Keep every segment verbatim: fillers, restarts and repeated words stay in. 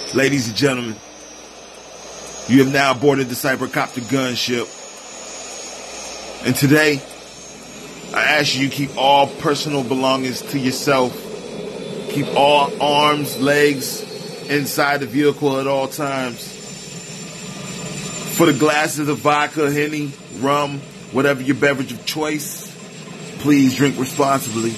Ladies and gentlemen, you have now boarded the Cybercopter gunship. And today, I ask you to keep all personal belongings to yourself. Keep all arms, legs inside the vehicle at all times. For the glasses of vodka, Henny, rum, whatever your beverage of choice, please drink responsibly.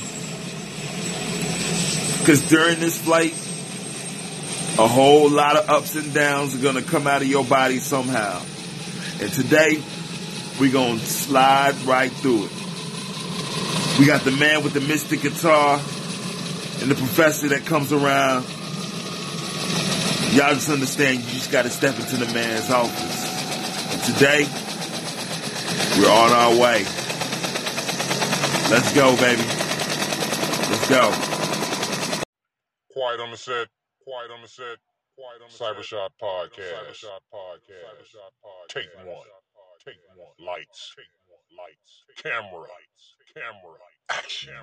Because during this flight, a whole lot of ups and downs are going to come out of your body somehow. And today, we're going to slide right through it. We got the man with the mystic guitar and the professor that comes around. Y'all just understand, you just got to step into the man's office. And today, we're on our way. Let's go, baby. Let's go. Quiet on the set. Quiet on the set. Quiet on the Cybershot podcast. Cybershot podcast. Take one. Take one. Lights. Lights. Camera. Camera. Action.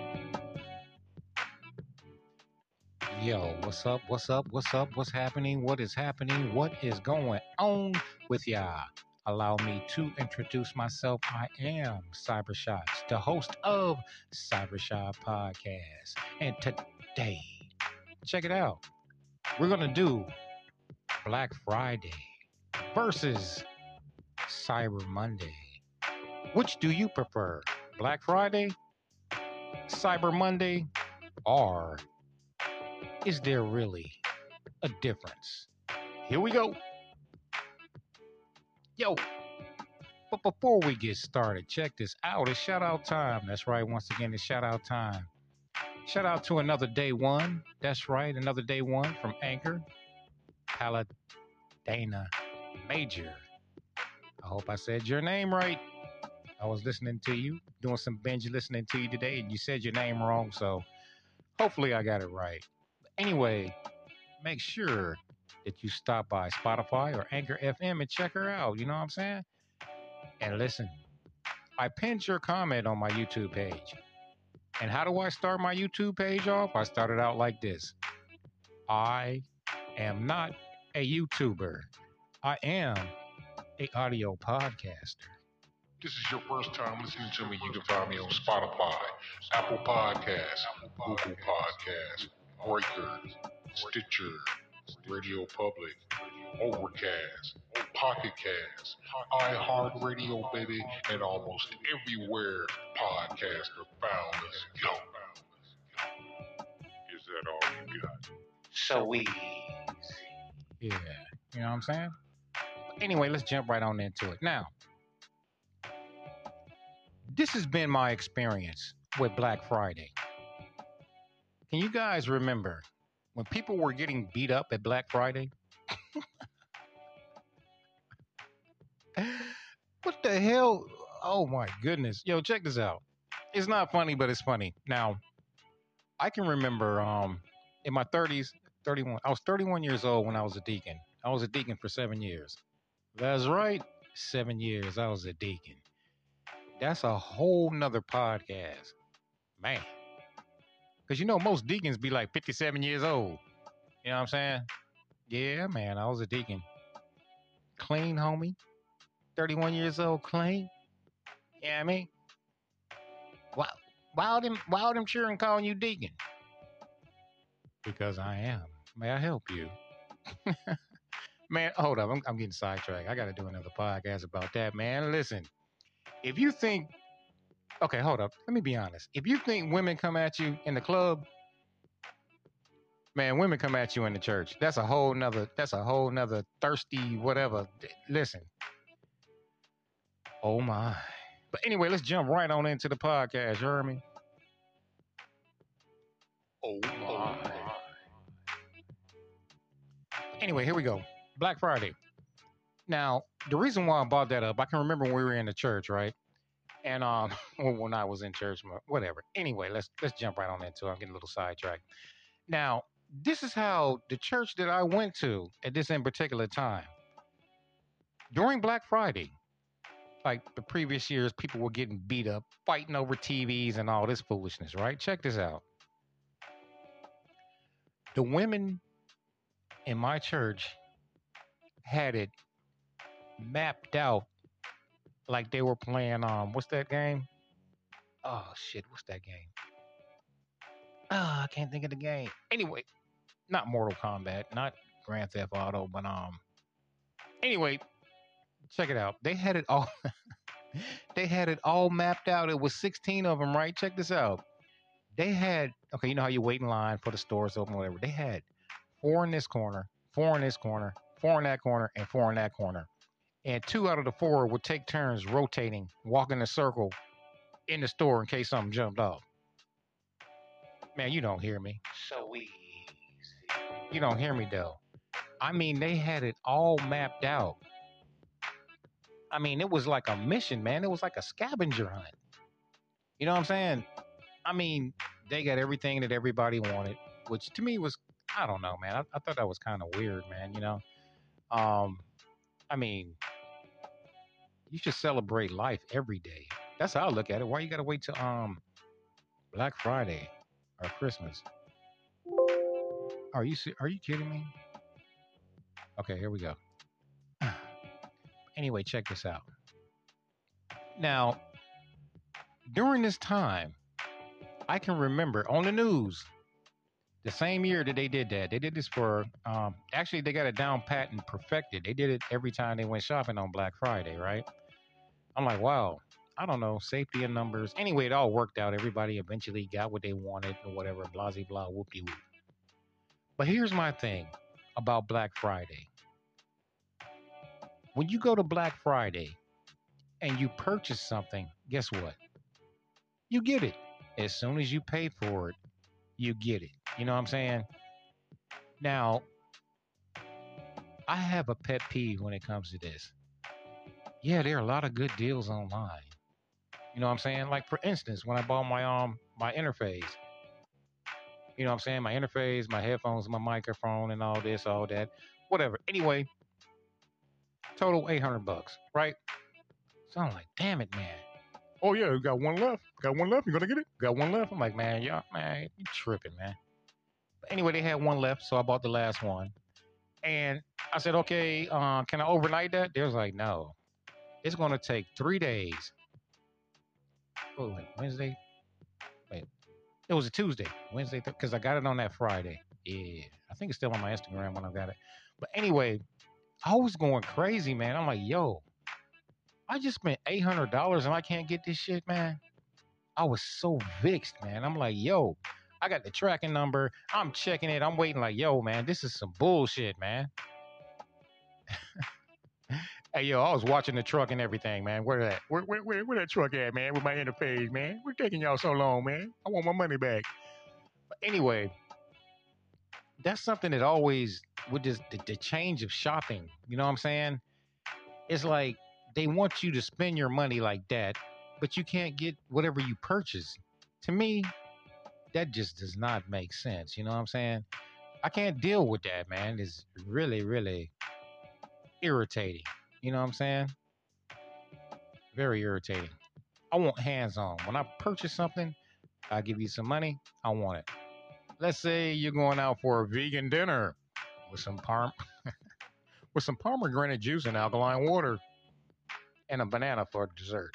Yo, what's up? What's up? What's up? What's happening? What is happening? What is going on with y'all? Allow me to introduce myself. I am Cybershots, the host of Cybershot Podcast. And today, check it out. We're going to do Black Friday versus Cyber Monday. Which do you prefer? Black Friday, Cyber Monday, or is there really a difference? Here we go. Yo, but before we get started, check this out. It's shout out time. That's right. Once again, it's shout out time. Shout out to another day one. That's right. Another day one from Anchor, Paladena Major. I hope I said your name right. I was listening to you, doing some binge listening to you today, and you said your name wrong. So hopefully I got it right. But anyway, make sure that you stop by Spotify or Anchor F M and check her out. You know what I'm saying? And listen, I pinned your comment on my YouTube page. And how do I start my YouTube page off? I started out like this. I am not a YouTuber. I am a audio podcaster. This is your first time listening to me. You can find me on Spotify, Apple Podcasts, Google Podcasts, Breaker, Stitcher, Radio Public, Overcast, Pocket Cast, iHeartRadio, baby, and almost everywhere podcasts are found. Let's go. Is that all you got? So easy. Yeah, you know what I'm saying? But anyway, let's jump right on into it. Now, this has been my experience with Black Friday. Can you guys remember when people were getting beat up at Black Friday? What the hell? Oh my goodness. Yo, check this out. It's not funny, but it's funny. Now, I can remember um, in my thirties, thirty-one, I was thirty-one years old when I was a deacon. I was a deacon for seven years. That's right. Seven years I was a deacon. That's a whole nother podcast. Man. Because you know, most deacons be like fifty-seven years old. You know what I'm saying? Yeah, man, I was a deacon. Clean, homie. thirty-one years old, clean. Yeah, you know what I mean? Why, why them, why them children calling you deacon? Because I am. May I help you? Man, hold up. I'm, I'm getting sidetracked. I got to do another podcast about that, man. Listen, if you think, okay, hold up. Let me be honest. If you think women come at you in the club, man, women come at you in the church. That's a whole nother, that's a whole nother thirsty whatever. Listen. Oh my. But anyway, let's jump right on into the podcast. You heard me? Oh my. Anyway, here we go. Black Friday. Now, the reason why I brought that up, I can remember when we were in the church, right? And um, when I was in church, whatever. Anyway, let's let's jump right on into it. I'm getting a little sidetracked. Now, this is how the church that I went to at this in particular time, during Black Friday, like the previous years, people were getting beat up, fighting over T Vs and all this foolishness, right? Check this out. The women in my church had it mapped out like they were playing um what's that game? Oh shit, what's that game? Ah, I can't think of the game. Anyway, not Mortal Kombat, not Grand Theft Auto, but um anyway, check it out. They had it all they had it all mapped out. It was sixteen of them, right? Check this out. They had okay, you know how you wait in line for the stores to open, whatever. They had four in this corner, four in this corner, four in that corner, and four in that corner. And two out of the four would take turns rotating, walking a circle in the store in case something jumped off. Man, you don't hear me. So easy. You don't hear me though. I mean, they had it all mapped out. I mean, it was like a mission, man. It was like a scavenger hunt. You know what I'm saying? I mean, they got everything that everybody wanted, which to me was, I don't know, man. I, I thought that was kind of weird, man. You know, um, I mean, you should celebrate life every day. That's how I look at it. Why you gotta wait till um Black Friday or Christmas? Are you are you kidding me? Okay, here we go. Anyway, check this out. Now, during this time, I can remember on the news the same year that they did that. They did this for um actually they got it down pat and perfected. They did it every time they went shopping on Black Friday, right? I'm like, wow, I don't know, safety in numbers. Anyway, it all worked out. Everybody eventually got what they wanted or whatever, blah, blah, blah, whoop-de-whoop. But here's my thing about Black Friday. When you go to Black Friday and you purchase something, guess what? You get it. As soon as you pay for it, you get it. You know what I'm saying? Now, I have a pet peeve when it comes to this. Yeah, there are a lot of good deals online. You know what I'm saying? Like, for instance, when I bought my um my interface, you know what I'm saying? My interface, my headphones, my microphone, and all this, all that, whatever. Anyway, total eight hundred bucks, right? So I'm like, damn it, man. Oh, yeah, you got one left. Got one left. You gonna get it? Got one left. I'm like, man, y'all, man, you tripping, man. But anyway, they had one left, so I bought the last one. And I said, okay, uh, can I overnight that? They was like, no. It's going to take three days. Oh, wait, Wednesday? Wait, it was a Tuesday. Wednesday, because th- I got it on that Friday. Yeah, I think it's still on my Instagram when I got it. But anyway, I was going crazy, man. I'm like, yo, I just spent eight hundred dollars and I can't get this shit, man. I was so vexed, man. I'm like, yo, I got the tracking number. I'm checking it. I'm waiting like, yo, man, this is some bullshit, man. Hey, yo, I was watching the truck and everything, man. Where that? Where, where, where, where that truck at, man? With my interface, man. We're taking y'all so long, man. I want my money back. But anyway, that's something that always, with this, the, the change of shopping, you know what I'm saying? It's like they want you to spend your money like that, but you can't get whatever you purchase. To me, that just does not make sense. You know what I'm saying? I can't deal with that, man. It's really, really irritating. You know what I'm saying? Very irritating. I want hands-on. When I purchase something, I give you some money. I want it. Let's say you're going out for a vegan dinner with some parm with some pomegranate juice and alkaline water and a banana for dessert.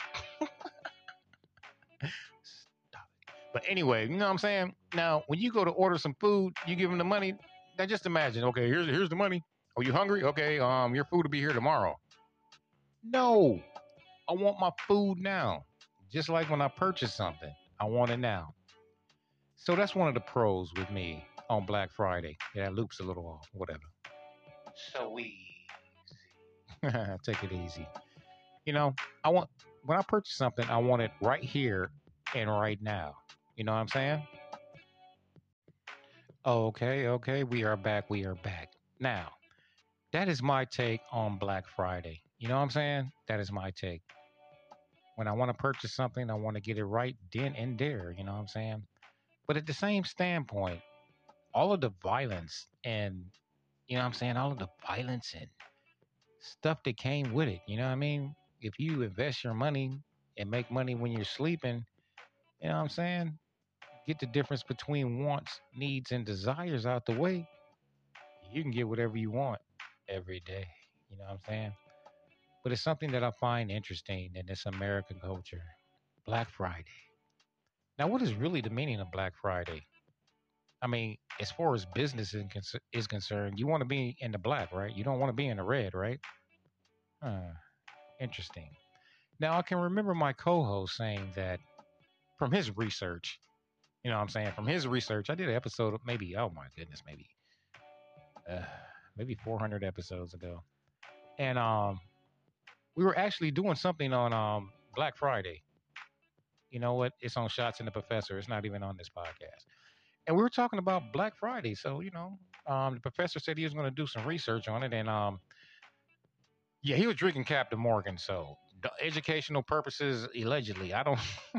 Stop it. But anyway, you know what I'm saying? Now, when you go to order some food, you give them the money. Now, just imagine. Okay, here's here's the money. Are you hungry? Okay, um, your food will be here tomorrow. No, I want my food now. Just like when I purchase something, I want it now. So that's one of the pros with me on Black Friday. Yeah, that loops a little off, whatever. So easy. Take it easy. You know, I want, when I purchase something, I want it right here and right now. You know what I'm saying? Okay, okay, we are back. We are back. Now, that is my take on Black Friday. You know what I'm saying? That is my take. When I want to purchase something, I want to get it right then and there. You know what I'm saying? But at the same standpoint, all of the violence and, you know what I'm saying? All of the violence and stuff that came with it. You know what I mean? If you invest your money and make money when you're sleeping, you know what I'm saying? Get the difference between wants, needs, and desires out the way. You can get whatever you want every day. You know what I'm saying? But it's something that I find interesting in this American culture. Black Friday. Now, what is really the meaning of Black Friday? I mean, as far as business is con- is concerned, you want to be in the black, right? You don't want to be in the red, right? Huh. Interesting. Now, I can remember my co-host saying that from his research, you know what I'm saying? From his research, I did an episode of maybe, oh my goodness, maybe, uh, maybe four hundred episodes ago. And um, we were actually doing something on um, Black Friday. You know what? It's on Shots and the Professor. It's not even on this podcast. And we were talking about Black Friday. So, you know, um, the professor said he was going to do some research on it. And um, yeah, he was drinking Captain Morgan. So, the educational purposes, allegedly. I don't,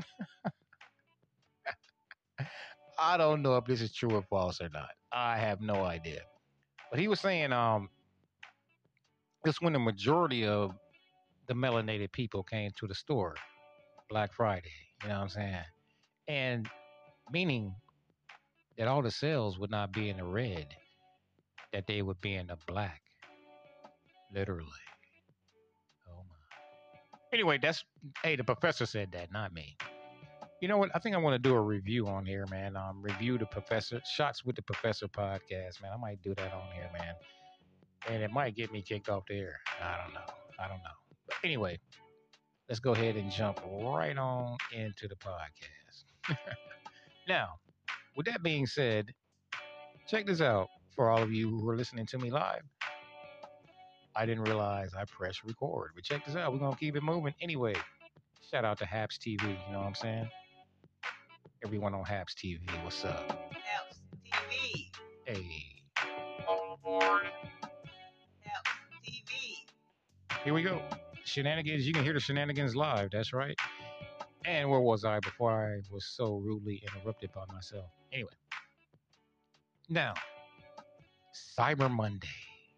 I don't know if this is true or false or not. I have no idea. But he was saying um, it's when the majority of the melanated people came to the store, Black Friday. You know what I'm saying? And meaning that all the sales would not be in the red, that they would be in the black, literally. Oh my. Anyway, that's hey, the professor said that, not me. You know what? I think I want to do a review on here, man. Um, review the professor shots with the professor podcast, man. I might do that on here, man, and it might get me kicked off the air. I don't know. I don't know. But anyway, let's go ahead and jump right on into the podcast. Now, with that being said, check this out for all of you who are listening to me live. I didn't realize I pressed record, but check this out. We're gonna keep it moving anyway. Shout out to Haps T V. You know what I'm saying? Everyone on Haps T V, what's up? Haps T V. Hey, all aboard. Haps T V. Here we go. Shenanigans. You can hear the shenanigans live. That's right. And where was I before I was so rudely interrupted by myself? Anyway, now Cyber Monday.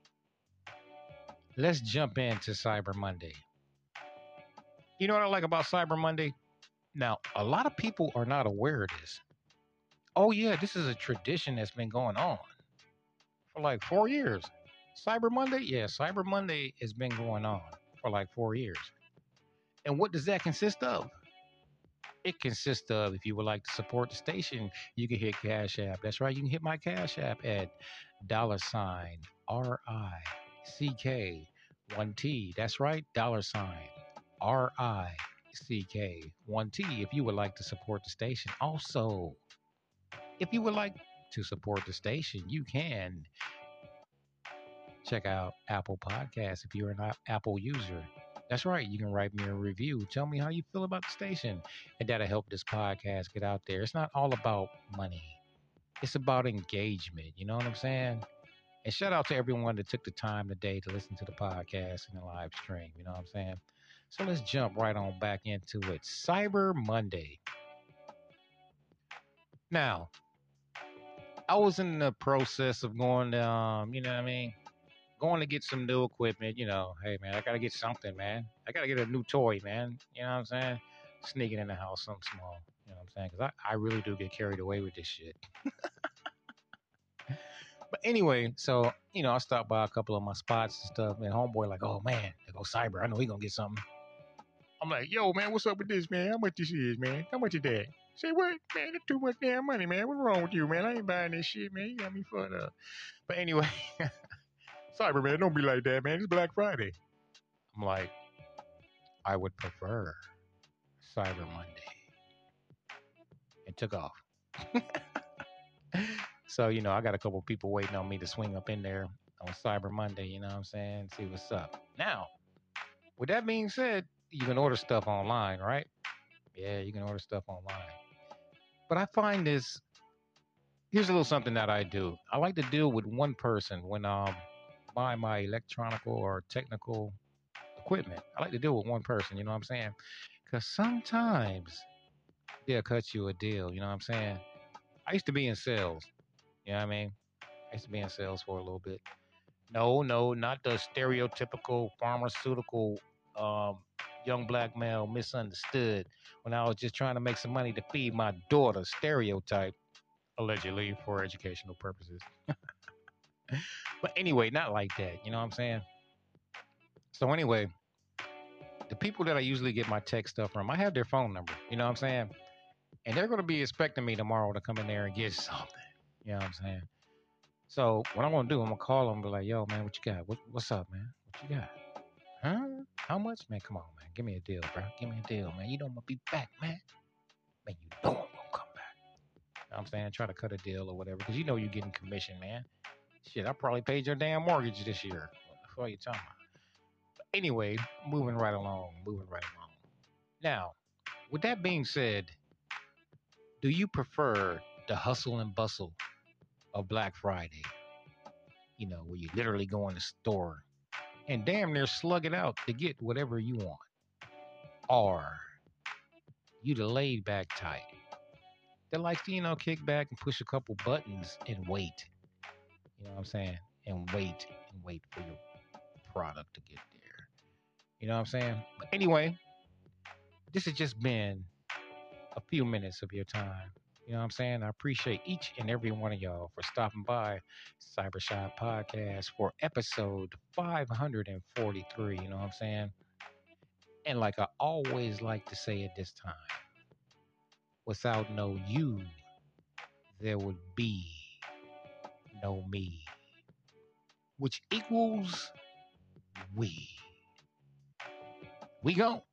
Let's jump into Cyber Monday. You know what I like about Cyber Monday? Now, a lot of people are not aware of this. Oh, yeah, this is a tradition that's been going on for like four years. Cyber Monday? Yeah, Cyber Monday has been going on for like four years. And what does that consist of? It consists of, if you would like to support the station, you can hit Cash App. That's right, you can hit my Cash App at dollar sign R I C K one T. That's right, dollar sign R I C K one T if you would like to support the station. Also, if you would like to support the station, you can check out Apple Podcasts if you're an Apple user. That's right. You can write me a review. Tell me how you feel about the station. And that'll help this podcast get out there. It's not all about money. It's about engagement. You know what I'm saying? And shout out to everyone that took the time today to listen to the podcast and the live stream. You know what I'm saying? So let's jump right on back into it. Cyber Monday. Now, I was in the process of going to, um, you know what I mean? Going to get some new equipment, you know. Hey, man, I got to get something, man. I got to get a new toy, man. You know what I'm saying? Sneaking in the house, something small. You know what I'm saying? Because I, I really do get carried away with this shit. But anyway, so, you know, I stopped by a couple of my spots and stuff. And homeboy like, oh, man, there go Cyber. I know he going to get something. I'm like, yo, man, what's up with this, man? How much this is, man? How much is that? Say, what? Man, that's too much damn money, man. What's wrong with you, man? I ain't buying this shit, man. You got me fucked up. But anyway, Cyber, man, don't be like that, man. It's Black Friday. I'm like, I would prefer Cyber Monday. It took off. So, you know, I got a couple people waiting on me to swing up in there on Cyber Monday, you know what I'm saying? See what's up. Now, with that being said, you can order stuff online, right? Yeah, you can order stuff online. But I find this, here's a little something that I do. I like to deal with one person when um buying my electronical or technical equipment. I like to deal with one person, you know what I'm saying? Because sometimes they'll cut you a deal, you know what I'm saying? I used to be in sales, you know what I mean? I used to be in sales for a little bit. No, no, not the stereotypical pharmaceutical um, young black male misunderstood when I was just trying to make some money to feed my daughter stereotype, allegedly for educational purposes. But anyway, not like that. You know what I'm saying? So anyway, the people that I usually get my tech stuff from, I have their phone number. You know what I'm saying? And they're going to be expecting me tomorrow to come in there and get something. You know what I'm saying? So what I'm going to do, I'm going to call them and be like, yo, man, what you got? What, what's up, man? What you got? Huh? How much? Man, come on, man. Give me a deal, bro. Give me a deal, man. You know I'm going to be back, man. Man, you know I'm going to come back. You know what I'm saying? Try to cut a deal or whatever. Because you know you're getting commission, man. Shit, I probably paid your damn mortgage this year. What the fuck are you talking about? But anyway, moving right along. Moving right along. Now, with that being said, do you prefer the hustle and bustle of Black Friday? You know, where you literally go in the store and damn near slug it out to get whatever you want. Or you the laid back type that likes to, you know, kick back and push a couple buttons and wait. You know what I'm saying? And wait and wait for your product to get there. You know what I'm saying? But anyway, this has just been a few minutes of your time. You know what I'm saying? I appreciate each and every one of y'all for stopping by Cybershot Podcast for episode five hundred forty-three. You know what I'm saying? And like I always like to say at this time, without no you, there would be no me, which equals we. We gone.